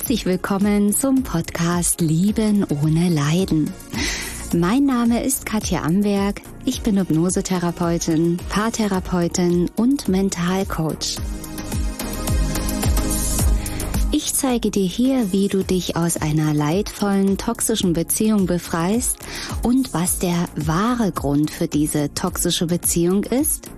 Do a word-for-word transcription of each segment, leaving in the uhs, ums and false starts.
Herzlich willkommen zum Podcast Lieben ohne Leiden. Mein Name ist Katja Amberg, ich bin Hypnosetherapeutin, Paartherapeutin und Mentalcoach. Ich zeige dir hier, wie du dich aus einer leidvollen, toxischen Beziehung befreist und was der wahre Grund für diese toxische Beziehung ist.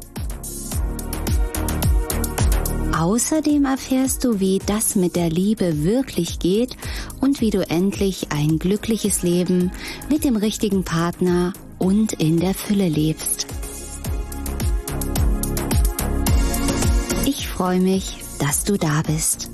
Außerdem erfährst du, wie das mit der Liebe wirklich geht und wie du endlich ein glückliches Leben mit dem richtigen Partner und in der Fülle lebst. Ich freue mich, dass du da bist.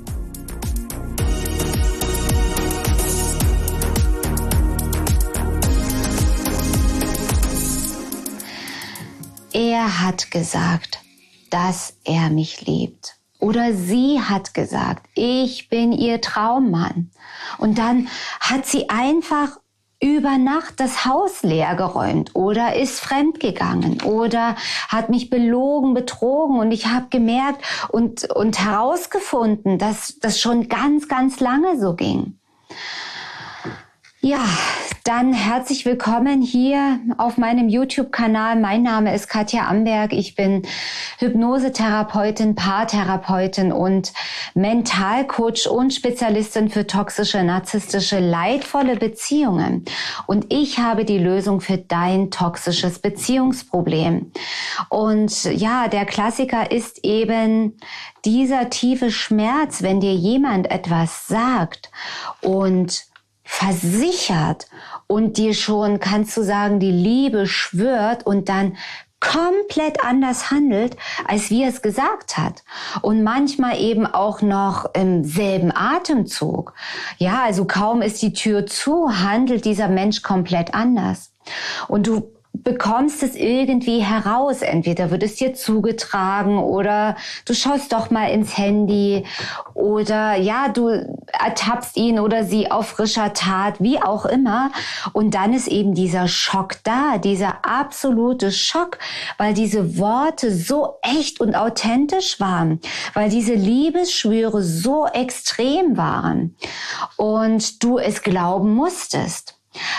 Er hat gesagt, dass er mich liebt. Oder sie hat gesagt, ich bin ihr Traummann. Und dann hat sie einfach über Nacht das Haus leer geräumt oder ist fremdgegangen oder hat mich belogen, betrogen. Und ich habe gemerkt und, und herausgefunden, dass das schon ganz, ganz lange so ging. Ja, dann herzlich willkommen hier auf meinem YouTube-Kanal. Mein Name ist Katja Amberg. Ich bin Hypnosetherapeutin, Paartherapeutin und Mentalcoach und Spezialistin für toxische, narzisstische, leidvolle Beziehungen. Und ich habe die Lösung für dein toxisches Beziehungsproblem. Und ja, der Klassiker ist eben dieser tiefe Schmerz, wenn dir jemand etwas sagt und versichert und dir schon, kannst du sagen, die Liebe schwört und dann komplett anders handelt, als wie er es gesagt hat. Und manchmal eben auch noch im selben Atemzug. Ja, also kaum ist die Tür zu, handelt dieser Mensch komplett anders. Und du bekommst es irgendwie heraus. Entweder wird es dir zugetragen oder du schaust doch mal ins Handy oder ja, du ertappst ihn oder sie auf frischer Tat, wie auch immer. Und dann ist eben dieser Schock da, dieser absolute Schock, weil diese Worte so echt und authentisch waren, weil diese Liebesschwüre so extrem waren und du es glauben musstest.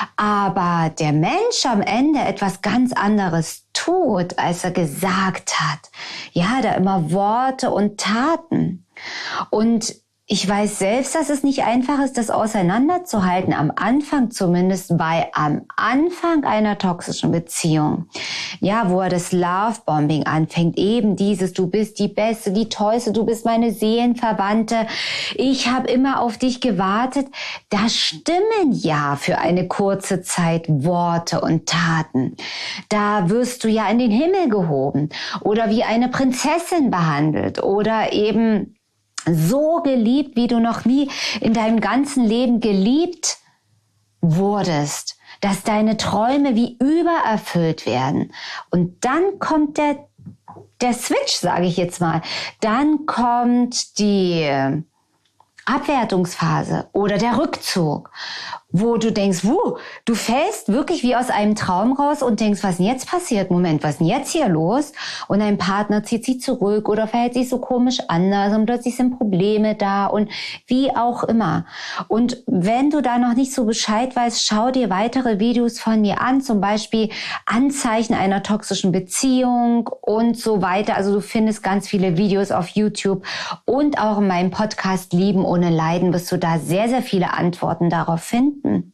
Aber der Mensch am Ende etwas ganz anderes tut, als er gesagt hat. Ja, da immer Worte und Taten. Und ich weiß selbst, dass es nicht einfach ist, das auseinanderzuhalten, am Anfang zumindest, bei am Anfang einer toxischen Beziehung. Ja, wo er das Lovebombing anfängt, eben dieses, du bist die Beste, die Tollste, du bist meine Seelenverwandte, ich habe immer auf dich gewartet. Da stimmen ja für eine kurze Zeit Worte und Taten. Da wirst du ja in den Himmel gehoben oder wie eine Prinzessin behandelt oder eben so geliebt, wie du noch nie in deinem ganzen Leben geliebt wurdest, dass deine Träume wie übererfüllt werden. Und dann kommt der, der Switch, sage ich jetzt mal. Dann kommt die Abwertungsphase oder der Rückzug, wo du denkst, wuh, du fällst wirklich wie aus einem Traum raus und denkst, was denn jetzt passiert? Moment, was denn jetzt hier los? Und dein Partner zieht sich zurück oder verhält sich so komisch anders und plötzlich sind Probleme da und wie auch immer. Und wenn du da noch nicht so Bescheid weißt, schau dir weitere Videos von mir an, zum Beispiel Anzeichen einer toxischen Beziehung und so weiter. Also du findest ganz viele Videos auf YouTube und auch in meinem Podcast Lieben ohne Leiden wirst du da sehr, sehr viele Antworten darauf finden.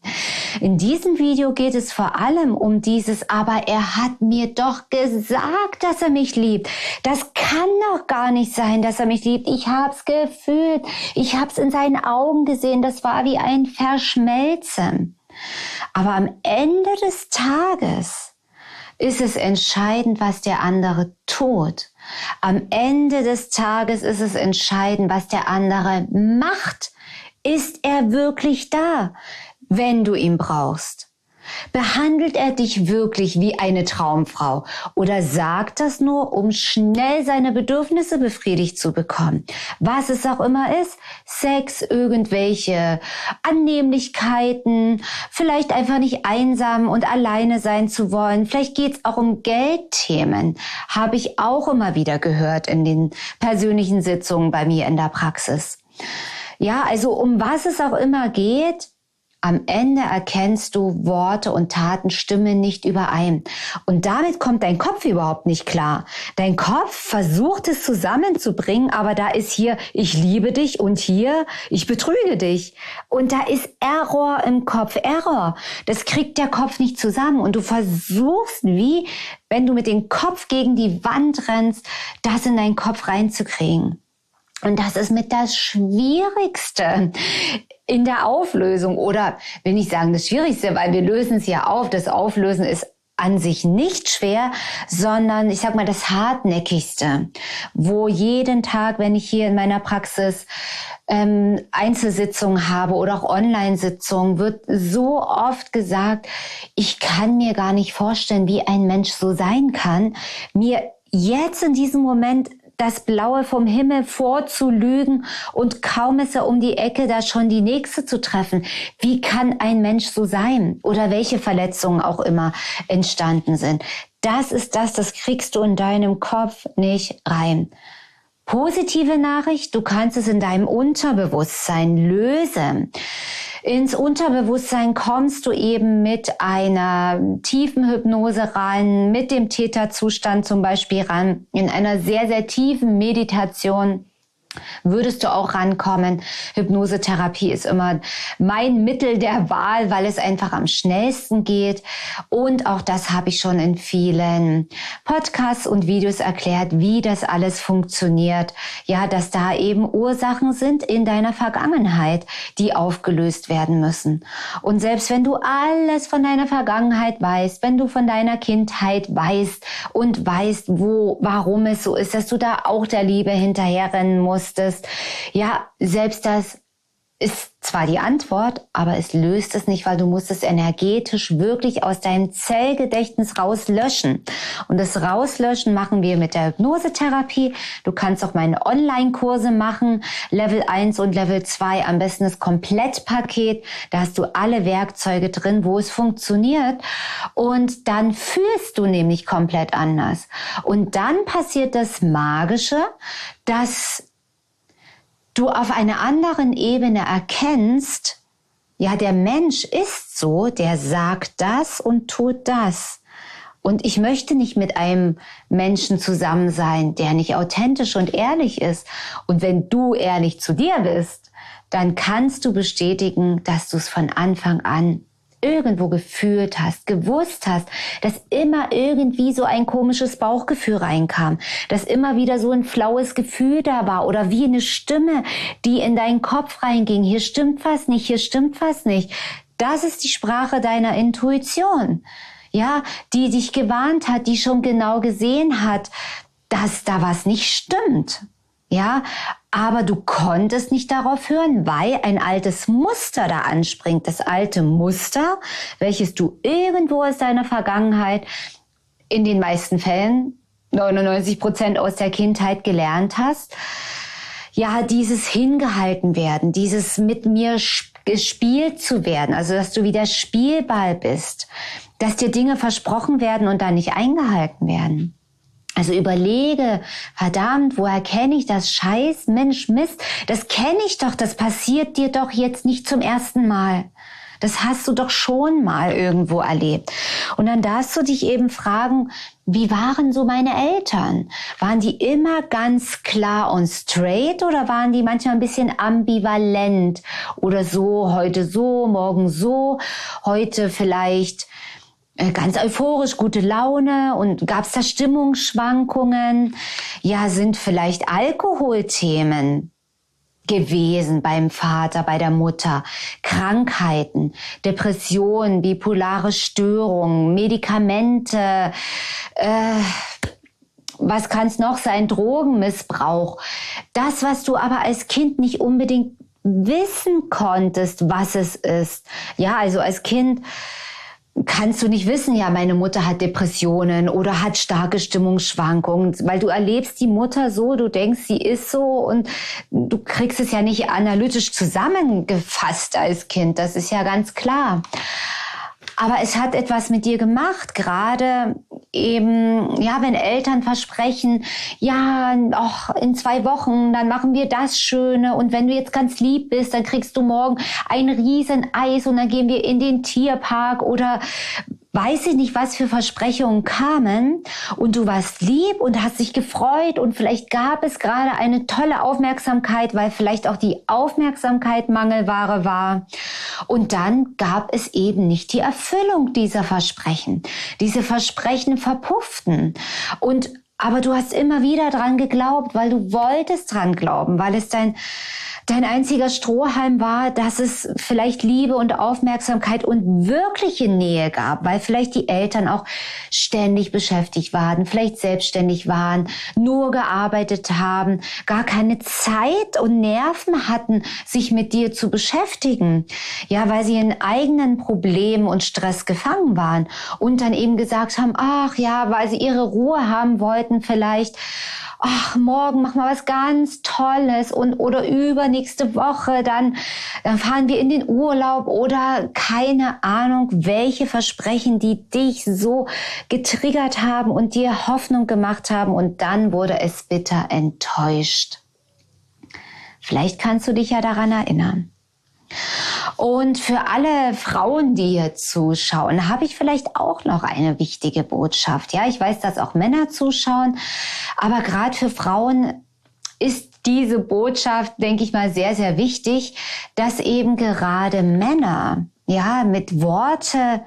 In diesem Video geht es vor allem um dieses, aber er hat mir doch gesagt, dass er mich liebt. Das kann doch gar nicht sein, dass er mich liebt. Ich hab's gefühlt. Ich hab's in seinen Augen gesehen. Das war wie ein Verschmelzen. Aber am Ende des Tages ist es entscheidend, was der andere tut. Am Ende des Tages ist es entscheidend, was der andere macht. Ist er wirklich da, wenn du ihn brauchst? Behandelt er dich wirklich wie eine Traumfrau oder sagt das nur, um schnell seine Bedürfnisse befriedigt zu bekommen? Was es auch immer ist, Sex, irgendwelche Annehmlichkeiten, vielleicht einfach nicht einsam und alleine sein zu wollen. Vielleicht geht es auch um Geldthemen, habe ich auch immer wieder gehört in den persönlichen Sitzungen bei mir in der Praxis. Ja, also um was es auch immer geht, am Ende erkennst du, Worte und Taten stimmen nicht überein. Und damit kommt dein Kopf überhaupt nicht klar. Dein Kopf versucht es zusammenzubringen, aber da ist hier, ich liebe dich und hier, ich betrüge dich. Und da ist Error im Kopf, Error. Das kriegt der Kopf nicht zusammen. Und du versuchst, wie wenn du mit dem Kopf gegen die Wand rennst, das in deinen Kopf reinzukriegen. Und das ist mit das Schwierigste in der Auflösung, oder will nicht sagen das Schwierigste, weil wir lösen es ja auf. Das Auflösen ist an sich nicht schwer, sondern ich sag mal das Hartnäckigste, wo jeden Tag, wenn ich hier in meiner Praxis ähm, Einzelsitzungen habe oder auch Online-Sitzungen, wird so oft gesagt, ich kann mir gar nicht vorstellen, wie ein Mensch so sein kann, mir jetzt in diesem Moment das Blaue vom Himmel vorzulügen und kaum ist er um die Ecke, da schon die nächste zu treffen. Wie kann ein Mensch so sein? Oder welche Verletzungen auch immer entstanden sind. Das ist das, das kriegst du in deinem Kopf nicht rein. Positive Nachricht, du kannst es in deinem Unterbewusstsein lösen. Ins Unterbewusstsein kommst du eben mit einer tiefen Hypnose ran, mit dem Theta-Zustand zum Beispiel ran, in einer sehr, sehr tiefen Meditation würdest du auch rankommen. Hypnosetherapie ist immer mein Mittel der Wahl, weil es einfach am schnellsten geht. Und auch das habe ich schon in vielen Podcasts und Videos erklärt, wie das alles funktioniert. Ja, dass da eben Ursachen sind in deiner Vergangenheit, die aufgelöst werden müssen. Und selbst wenn du alles von deiner Vergangenheit weißt, wenn du von deiner Kindheit weißt und weißt, wo, warum es so ist, dass du da auch der Liebe hinterherrennen musst, ja, selbst das ist zwar die Antwort, aber es löst es nicht, weil du musst es energetisch wirklich aus deinem Zellgedächtnis rauslöschen. Und das Rauslöschen machen wir mit der Hypnosetherapie. Du kannst auch meine Online-Kurse machen, Level eins und Level zwei, am besten das Komplettpaket. Da hast du alle Werkzeuge drin, wo es funktioniert. Und dann fühlst du nämlich komplett anders. Und dann passiert das Magische, dass du auf einer anderen Ebene erkennst, ja, der Mensch ist so, der sagt das und tut das. Und ich möchte nicht mit einem Menschen zusammen sein, der nicht authentisch und ehrlich ist. Und wenn du ehrlich zu dir bist, dann kannst du bestätigen, dass du es von Anfang an irgendwo gefühlt hast, gewusst hast, dass immer irgendwie so ein komisches Bauchgefühl reinkam, dass immer wieder so ein flaues Gefühl da war oder wie eine Stimme, die in deinen Kopf reinging. Hier stimmt was nicht, hier stimmt was nicht. Das ist die Sprache deiner Intuition, ja, die dich gewarnt hat, die schon genau gesehen hat, dass da was nicht stimmt. Ja, aber du konntest nicht darauf hören, weil ein altes Muster da anspringt. Das alte Muster, welches du irgendwo aus deiner Vergangenheit, in den meisten Fällen, neunundneunzig Prozent aus der Kindheit gelernt hast. Ja, dieses hingehalten werden, dieses mit mir gespielt zu werden, also dass du wieder Spielball bist, dass dir Dinge versprochen werden und dann nicht eingehalten werden. Also überlege, verdammt, woher kenne ich das? Scheiß, Mensch, Mist, das kenne ich doch, das passiert dir doch jetzt nicht zum ersten Mal. Das hast du doch schon mal irgendwo erlebt. Und dann darfst du dich eben fragen, wie waren so meine Eltern? Waren die immer ganz klar und straight oder waren die manchmal ein bisschen ambivalent? Oder so, heute so, morgen so, heute vielleicht ganz euphorisch, gute Laune, und gab es da Stimmungsschwankungen? Ja, sind vielleicht Alkoholthemen gewesen beim Vater, bei der Mutter, Krankheiten, Depressionen, bipolare Störungen, Medikamente, äh, was kann es noch sein, Drogenmissbrauch. Das, was du aber als Kind nicht unbedingt wissen konntest, was es ist. Ja, also als Kind kannst du nicht wissen, ja, meine Mutter hat Depressionen oder hat starke Stimmungsschwankungen, weil du erlebst die Mutter so, du denkst, sie ist so, und du kriegst es ja nicht analytisch zusammengefasst als Kind, das ist ja ganz klar. Aber es hat etwas mit dir gemacht, gerade eben, ja, wenn Eltern versprechen, ja, och, in zwei Wochen, dann machen wir das Schöne und wenn du jetzt ganz lieb bist, dann kriegst du morgen ein riesen Eis und dann gehen wir in den Tierpark oder weiß ich nicht, was für Versprechungen kamen und du warst lieb und hast dich gefreut und vielleicht gab es gerade eine tolle Aufmerksamkeit, weil vielleicht auch die Aufmerksamkeit Mangelware war und dann gab es eben nicht die Erfüllung dieser Versprechen. Diese Versprechen verpufften und aber du hast immer wieder dran geglaubt, weil du wolltest dran glauben, weil es dein Dein einziger Strohhalm war, dass es vielleicht Liebe und Aufmerksamkeit und wirkliche Nähe gab, weil vielleicht die Eltern auch ständig beschäftigt waren, vielleicht selbstständig waren, nur gearbeitet haben, gar keine Zeit und Nerven hatten, sich mit dir zu beschäftigen. Ja, weil sie in eigenen Problemen und Stress gefangen waren und dann eben gesagt haben, ach ja, weil sie ihre Ruhe haben wollten vielleicht, ach, morgen machen wir was ganz Tolles und oder übernächste Woche, dann, dann fahren wir in den Urlaub oder keine Ahnung, welche Versprechen, die dich so getriggert haben und dir Hoffnung gemacht haben und dann wurde es bitter enttäuscht. Vielleicht kannst du dich ja daran erinnern. Und für alle Frauen, die hier zuschauen, habe ich vielleicht auch noch eine wichtige Botschaft. Ja, ich weiß, dass auch Männer zuschauen, aber gerade für Frauen ist diese Botschaft, denke ich mal, sehr, sehr wichtig, dass eben gerade Männer, ja, mit Worte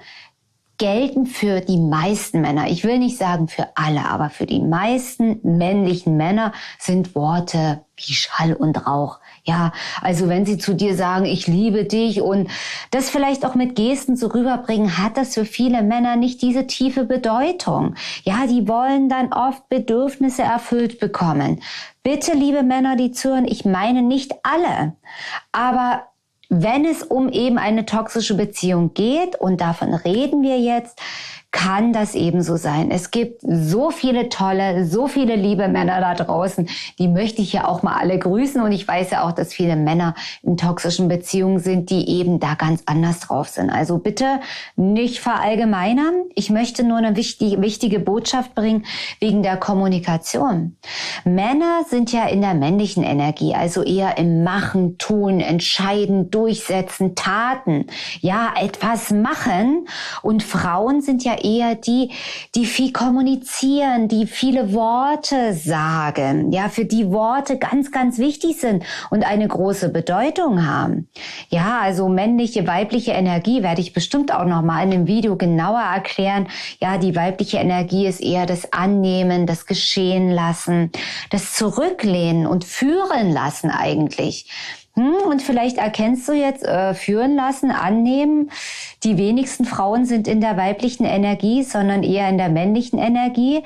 gelten für die meisten Männer. Ich will nicht sagen für alle, aber für die meisten männlichen Männer sind Worte wie Schall und Rauch. Ja, also wenn sie zu dir sagen, ich liebe dich und das vielleicht auch mit Gesten so rüberbringen, hat das für viele Männer nicht diese tiefe Bedeutung. Ja, die wollen dann oft Bedürfnisse erfüllt bekommen. Bitte, liebe Männer, die zuhören, ich meine nicht alle, aber wenn es um eben eine toxische Beziehung geht, und davon reden wir jetzt, kann das ebenso sein. Es gibt so viele tolle, so viele liebe Männer da draußen, die möchte ich ja auch mal alle grüßen und ich weiß ja auch, dass viele Männer in toxischen Beziehungen sind, die eben da ganz anders drauf sind. Also bitte nicht verallgemeinern. Ich möchte nur eine wichtige, wichtige Botschaft bringen wegen der Kommunikation. Männer sind ja in der männlichen Energie, also eher im Machen, Tun, Entscheiden, Durchsetzen, Taten, ja, etwas machen und Frauen sind ja eher die, die viel kommunizieren, die viele Worte sagen, ja, für die Worte ganz, ganz wichtig sind und eine große Bedeutung haben. Ja, also männliche, weibliche Energie werde ich bestimmt auch noch mal in dem Video genauer erklären. Ja, die weibliche Energie ist eher das Annehmen, das Geschehen lassen, das Zurücklehnen und führen lassen eigentlich. Und vielleicht erkennst du jetzt, äh, führen lassen, annehmen. Die wenigsten Frauen sind in der weiblichen Energie, sondern eher in der männlichen Energie,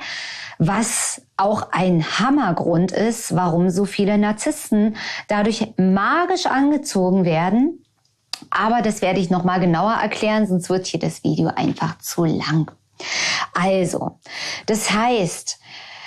was auch ein Hammergrund ist, warum so viele Narzissten dadurch magisch angezogen werden. Aber das werde ich nochmal genauer erklären, sonst wird hier das Video einfach zu lang. Also, das heißt,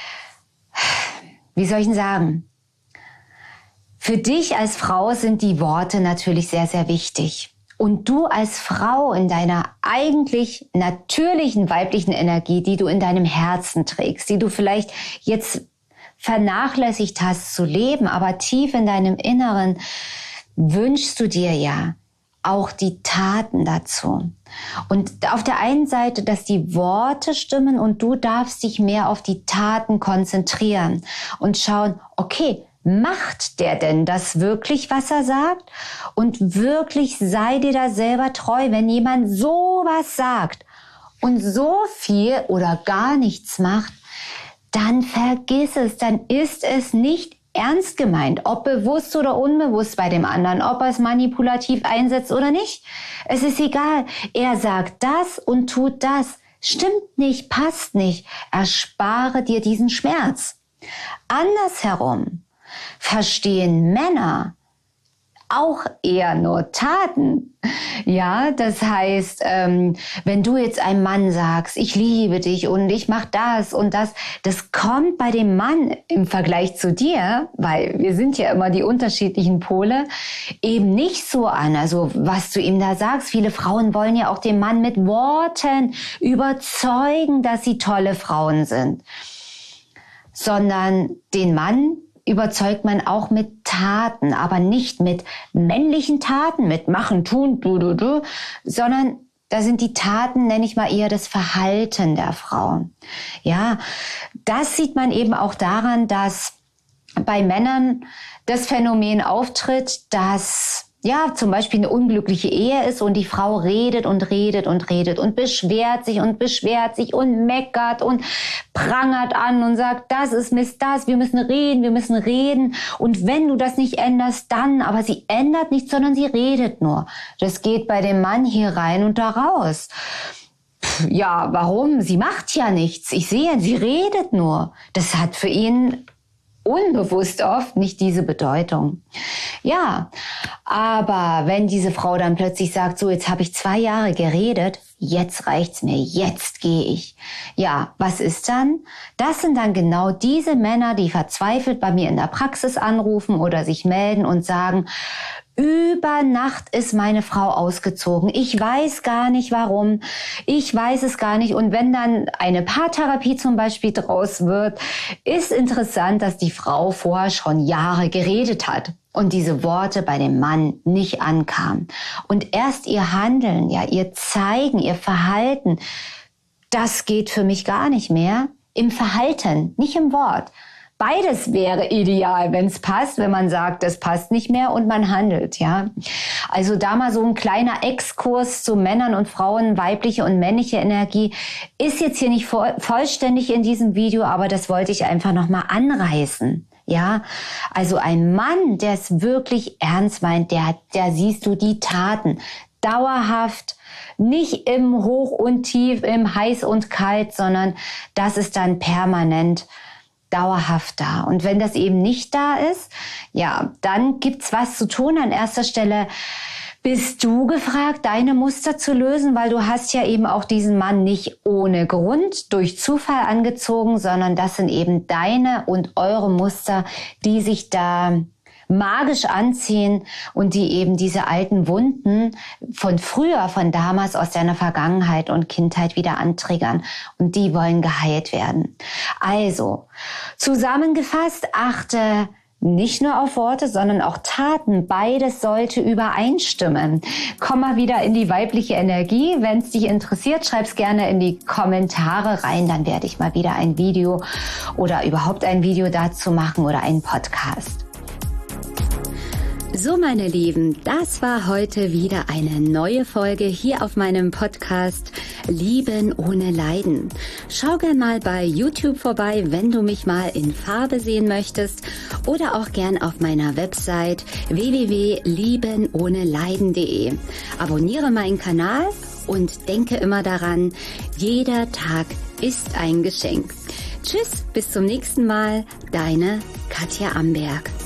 wie soll ich denn sagen? Für dich als Frau sind die Worte natürlich sehr, sehr wichtig. Und du als Frau in deiner eigentlich natürlichen weiblichen Energie, die du in deinem Herzen trägst, die du vielleicht jetzt vernachlässigt hast zu leben, aber tief in deinem Inneren wünschst du dir ja auch die Taten dazu. Und auf der einen Seite, dass die Worte stimmen und du darfst dich mehr auf die Taten konzentrieren und schauen, okay, macht der denn das wirklich, was er sagt? Und wirklich sei dir da selber treu, wenn jemand sowas sagt und so viel oder gar nichts macht, dann vergiss es, dann ist es nicht ernst gemeint, ob bewusst oder unbewusst bei dem anderen, ob er es manipulativ einsetzt oder nicht. Es ist egal, er sagt das und tut das. Stimmt nicht, passt nicht, erspare dir diesen Schmerz. Andersherum verstehen Männer auch eher nur Taten. Ja, das heißt, ähm, wenn du jetzt einem Mann sagst, ich liebe dich und ich mach das und das, das kommt bei dem Mann im Vergleich zu dir, weil wir sind ja immer die unterschiedlichen Pole, eben nicht so an. Also was du ihm da sagst, viele Frauen wollen ja auch den Mann mit Worten überzeugen, dass sie tolle Frauen sind, sondern den Mann überzeugt man auch mit Taten, aber nicht mit männlichen Taten, mit machen, tun, du, du, du, sondern da sind die Taten, nenne ich mal eher das Verhalten der Frau. Ja, das sieht man eben auch daran, dass bei Männern das Phänomen auftritt, dass ja, zum Beispiel eine unglückliche Ehe ist und die Frau redet und redet und redet und beschwert sich und beschwert sich und meckert und prangert an und sagt, das ist Mist, das, wir müssen reden, wir müssen reden und wenn du das nicht änderst, dann, aber sie ändert nichts, sondern sie redet nur. Das geht bei dem Mann hier rein und da raus. Pff, ja, warum? Sie macht ja nichts. Ich sehe, sie redet nur. Das hat für ihn unbewusst oft nicht diese Bedeutung. Ja, aber wenn diese Frau dann plötzlich sagt, so jetzt habe ich zwei Jahre geredet, jetzt reicht's mir, jetzt gehe ich. Ja, was ist dann? Das sind dann genau diese Männer, die verzweifelt bei mir in der Praxis anrufen oder sich melden und sagen, über Nacht ist meine Frau ausgezogen. Ich weiß gar nicht warum. Ich weiß es gar nicht. Und wenn dann eine Paartherapie zum Beispiel draus wird, ist interessant, dass die Frau vorher schon Jahre geredet hat und diese Worte bei dem Mann nicht ankamen. Und erst ihr Handeln, ja, ihr Zeigen, ihr Verhalten, das geht für mich gar nicht mehr. Im Verhalten, nicht im Wort. Beides wäre ideal, wenn es passt, wenn man sagt, das passt nicht mehr und man handelt, ja. Also da mal so ein kleiner Exkurs zu Männern und Frauen, weibliche und männliche Energie, ist jetzt hier nicht voll, vollständig in diesem Video, aber das wollte ich einfach nochmal anreißen. Ja, also ein Mann, der es wirklich ernst meint, der, der siehst du die Taten, dauerhaft, nicht im Hoch und Tief, im Heiß und Kalt, sondern das ist dann permanent dauerhaft da. Und wenn das eben nicht da ist, ja, dann gibt's was zu tun. An erster Stelle bist du gefragt, deine Muster zu lösen, weil du hast ja eben auch diesen Mann nicht ohne Grund durch Zufall angezogen, sondern das sind eben deine und eure Muster, die sich da magisch anziehen und die eben diese alten Wunden von früher, von damals aus deiner Vergangenheit und Kindheit wieder antriggern. Und die wollen geheilt werden. Also, zusammengefasst, achte nicht nur auf Worte, sondern auch Taten. Beides sollte übereinstimmen. Komm mal wieder in die weibliche Energie. Wenn es dich interessiert, schreib's gerne in die Kommentare rein. Dann werde ich mal wieder ein Video oder überhaupt ein Video dazu machen oder einen Podcast. So, meine Lieben, das war heute wieder eine neue Folge hier auf meinem Podcast Lieben ohne Leiden. Schau gern mal bei YouTube vorbei, wenn du mich mal in Farbe sehen möchtest oder auch gern auf meiner Website w w w punkt lieben ohne leiden punkt de. Abonniere meinen Kanal und denke immer daran, jeder Tag ist ein Geschenk. Tschüss, bis zum nächsten Mal, deine Katja Amberg.